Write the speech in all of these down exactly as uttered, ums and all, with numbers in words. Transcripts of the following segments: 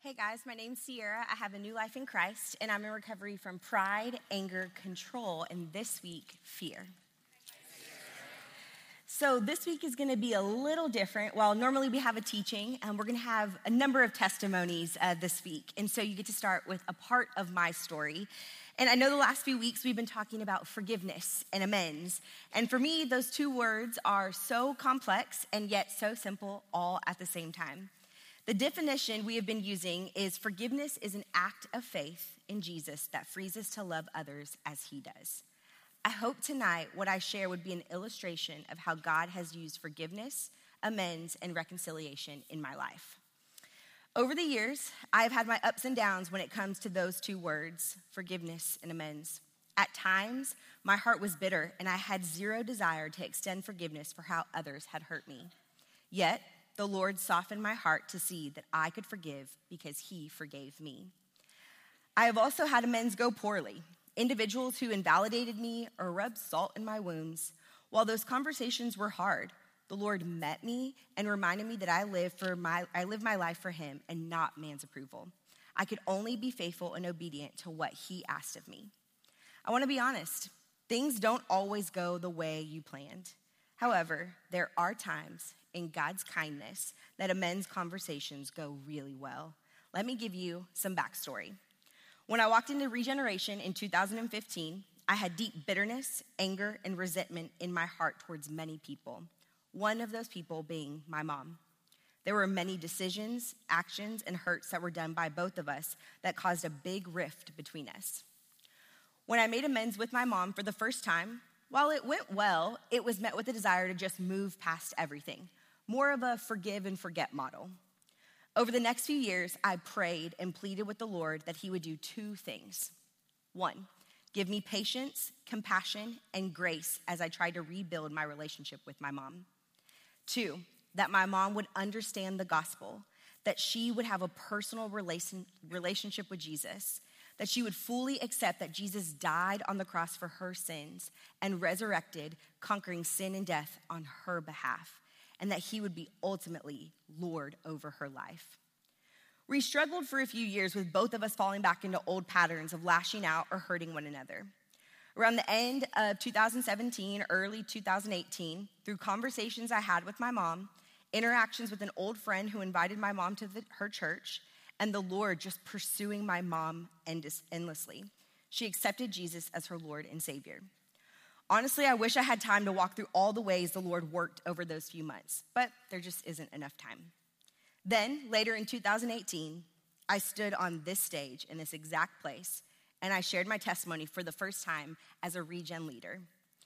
Hey guys, my name's Sierra. I have a new life in Christ, and I'm in recovery from pride, anger, control, and this week, fear. So this week is going to be a little different. While normally we have a teaching, um, we're going to have a number of testimonies uh, this week. And so you get to start with a part of my story. And I know the last few weeks we've been talking about forgiveness and amends. And for me, those two words are so complex and yet so simple all at the same time. The definition we have been using is forgiveness is an act of faith in Jesus that frees us to love others as he does. I hope tonight what I share would be an illustration of how God has used forgiveness, amends, and reconciliation in my life. Over the years, I've had my ups and downs when it comes to those two words, forgiveness and amends. At times, my heart was bitter and I had zero desire to extend forgiveness for how others had hurt me. Yet, the Lord softened my heart to see that I could forgive because he forgave me. I have also had amends go poorly. Individuals who invalidated me or rubbed salt in my wounds. While those conversations were hard, the Lord met me and reminded me that I live for my I live my life for him and not man's approval. I could only be faithful and obedient to what he asked of me. I want to be honest. Things don't always go the way you planned. However, there are times in God's kindness that amends conversations go really well. Let me give you some backstory. When I walked into Regeneration in two thousand fifteen, I had deep bitterness, anger, and resentment in my heart towards many people. One of those people being my mom. There were many decisions, actions, and hurts that were done by both of us that caused a big rift between us. When I made amends with my mom for the first time, while it went well, it was met with a desire to just move past everything. More of a forgive and forget model. Over the next few years, I prayed and pleaded with the Lord that he would do two things. One, give me patience, compassion, and grace as I tried to rebuild my relationship with my mom. Two, that my mom would understand the gospel, that she would have a personal relation, relationship with Jesus, that she would fully accept that Jesus died on the cross for her sins and resurrected, conquering sin and death on her behalf, and that he would be ultimately Lord over her life. We struggled for a few years with both of us falling back into old patterns of lashing out or hurting one another. Around the end of two thousand seventeen, early two thousand eighteen, through conversations I had with my mom, interactions with an old friend who invited my mom to the, her church, and the Lord just pursuing my mom endlessly, she accepted Jesus as her Lord and Savior. Honestly, I wish I had time to walk through all the ways the Lord worked over those few months, but there just isn't enough time. Then, later in two thousand eighteen, I stood on this stage in this exact place, and I shared my testimony for the first time as a Regen leader.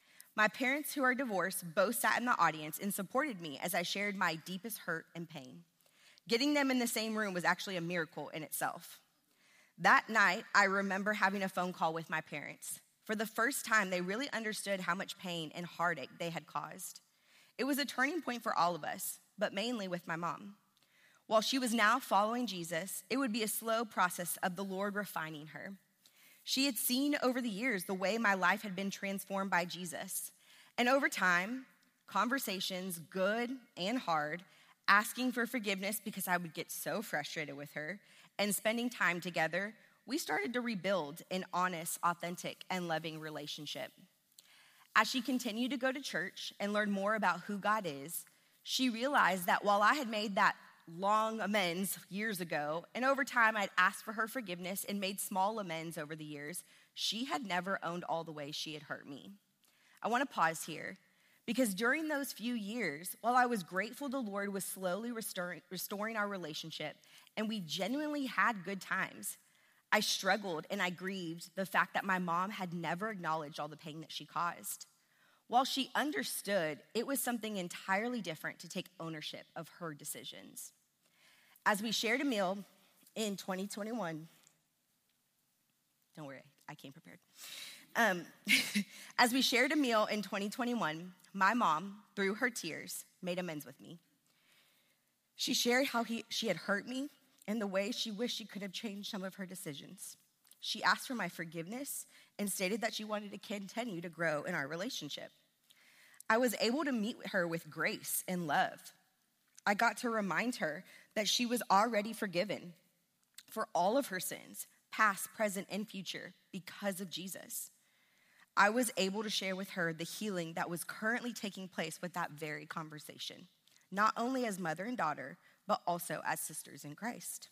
My parents, who are divorced, both sat in the audience and supported me as I shared my deepest hurt and pain. Getting them in the same room was actually a miracle in itself. That night, I remember having a phone call with my parents. For the first time, they really understood how much pain and heartache they had caused. It was a turning point for all of us, but mainly with my mom. While she was now following Jesus, it would be a slow process of the Lord refining her. She had seen over the years the way my life had been transformed by Jesus. And over time, conversations, good and hard, asking for forgiveness because I would get so frustrated with her, and spending time together, we started to rebuild an honest, authentic, and loving relationship. As she continued to go to church and learn more about who God is, she realized that while I had made that long amends years ago, and over time I'd asked for her forgiveness and made small amends over the years, she had never owned all the ways she had hurt me. I want to pause here, because during those few years, while I was grateful the Lord was slowly restoring, restoring our relationship, and we genuinely had good times, I struggled and I grieved the fact that my mom had never acknowledged all the pain that she caused. While she understood, it was something entirely different to take ownership of her decisions. As we shared a meal in twenty twenty-one, don't worry, I came prepared. Um, as we shared a meal in twenty twenty-one, my mom, through her tears, made amends with me. She shared how he, she had hurt me and the way she wished she could have changed some of her decisions. She asked for my forgiveness and stated that she wanted to continue to grow in our relationship. I was able to meet her with grace and love. I got to remind her that she was already forgiven. for all of her sins, past, present, and future, because of Jesus. I was able to share with her the healing that was currently taking place with that very conversation, not only as mother and daughter, but also as sisters in Christ.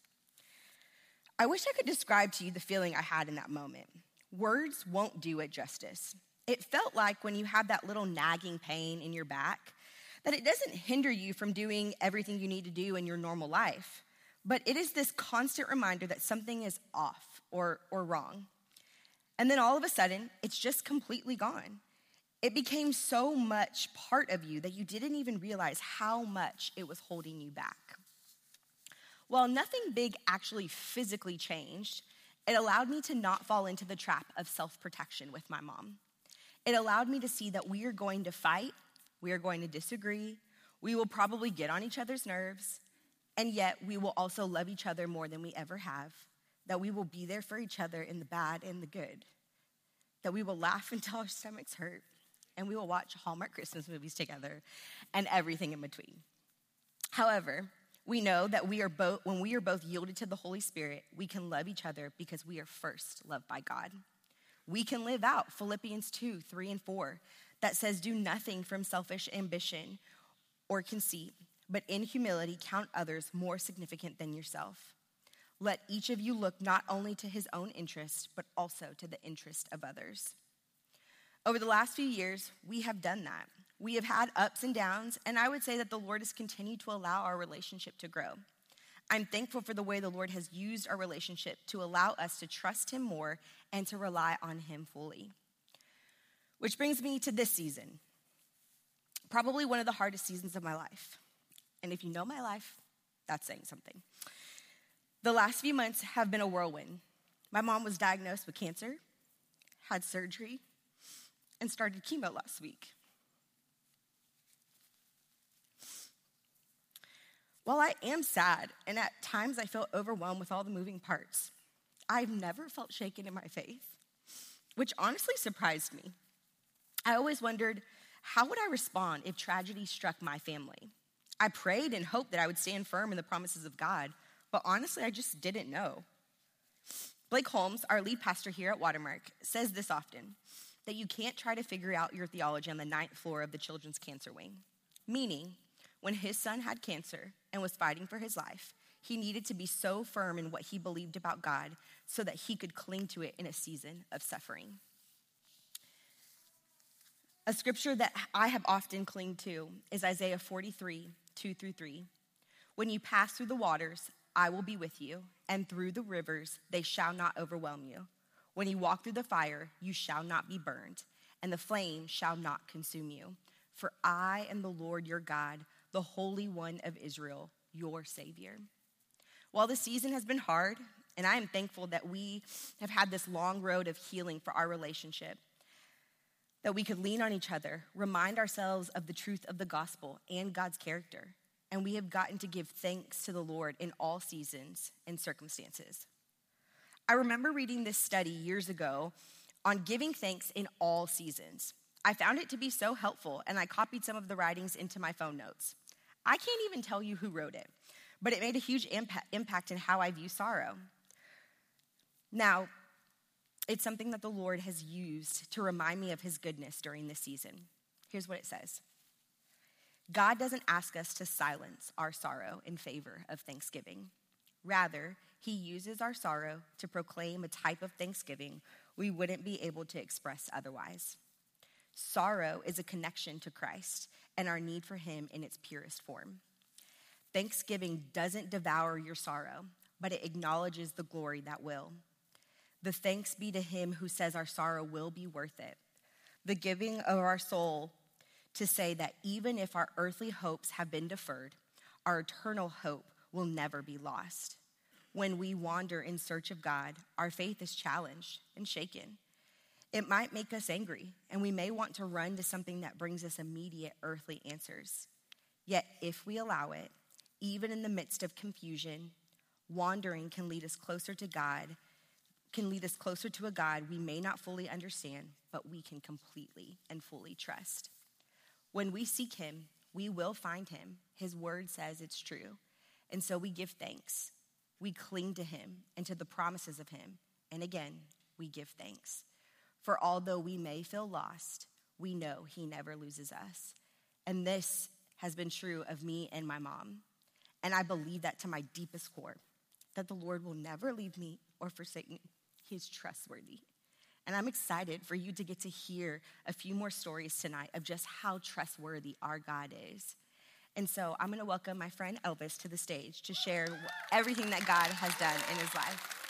I wish I could describe to you the feeling I had in that moment. Words won't do it justice. It felt like when you have that little nagging pain in your back, that it doesn't hinder you from doing everything you need to do in your normal life, but it is this constant reminder that something is off or, or wrong. And then all of a sudden, it's just completely gone. It became so much part of you that you didn't even realize how much it was holding you back. While nothing big actually physically changed, it allowed me to not fall into the trap of self-protection with my mom. It allowed me to see that we are going to fight, we are going to disagree, we will probably get on each other's nerves, and yet we will also love each other more than we ever have, that we will be there for each other in the bad and the good, that we will laugh until our stomachs hurt, and we will watch Hallmark Christmas movies together, and everything in between. However, we know that we are both, when we are both yielded to the Holy Spirit, we can love each other because we are first loved by God. We can live out Philippians two, three, and four that says, do nothing from selfish ambition or conceit, but in humility count others more significant than yourself. Let each of you look not only to his own interest, but also to the interest of others. Over the last few years, we have done that. We have had ups and downs, and I would say that the Lord has continued to allow our relationship to grow. I'm thankful for the way the Lord has used our relationship to allow us to trust him more and to rely on him fully. Which brings me to this season, probably one of the hardest seasons of my life. And if you know my life, that's saying something. The last few months have been a whirlwind. My mom was diagnosed with cancer, had surgery, and started chemo last week. While I am sad, and at times I feel overwhelmed with all the moving parts, I've never felt shaken in my faith, which honestly surprised me. I always wondered, how would I respond if tragedy struck my family? I prayed and hoped that I would stand firm in the promises of God, but honestly, I just didn't know. Blake Holmes, our lead pastor here at Watermark, says this often, that you can't try to figure out your theology on the ninth floor of the children's cancer wing, meaning when his son had cancer and was fighting for his life, he needed to be so firm in what he believed about God so that he could cling to it in a season of suffering. A scripture that I have often clung to is Isaiah forty-three, two through three. When you pass through the waters, I will be with you, and through the rivers, they shall not overwhelm you. When you walk through the fire, you shall not be burned, and the flame shall not consume you. For I am the Lord your God, the Holy One of Israel, your Savior. While the season has been hard, and I am thankful that we have had this long road of healing for our relationship, that we could lean on each other, remind ourselves of the truth of the gospel and God's character, and we have gotten to give thanks to the Lord in all seasons and circumstances. I remember reading this study years ago on giving thanks in all seasons. I found it to be so helpful, and I copied some of the writings into my phone notes. I can't even tell you who wrote it, but it made a huge impact, impact in how I view sorrow. Now, it's something that the Lord has used to remind me of his goodness during this season. Here's what it says. God doesn't ask us to silence our sorrow in favor of thanksgiving. Rather, he uses our sorrow to proclaim a type of thanksgiving we wouldn't be able to express otherwise. Sorrow is a connection to Christ and our need for him in its purest form. Thanksgiving doesn't devour your sorrow, but it acknowledges the glory that will. The thanks be to him who says our sorrow will be worth it. The giving of our soul to say that even if our earthly hopes have been deferred, our eternal hope will never be lost. When we wander in search of God, our faith is challenged and shaken. It might make us angry, and we may want to run to something that brings us immediate earthly answers. Yet, if we allow it, even in the midst of confusion, wandering can lead us closer to God, can lead us closer to a God we may not fully understand, but we can completely and fully trust. When we seek him, we will find him. His word says it's true. And so we give thanks. We cling to him and to the promises of him. And again, we give thanks. For although we may feel lost, we know he never loses us. And this has been true of me and my mom. And I believe that to my deepest core, that the Lord will never leave me or forsake me. He is trustworthy. And I'm excited for you to get to hear a few more stories tonight of just how trustworthy our God is. And so I'm going to welcome my friend Elvis to the stage to share everything that God has done in his life.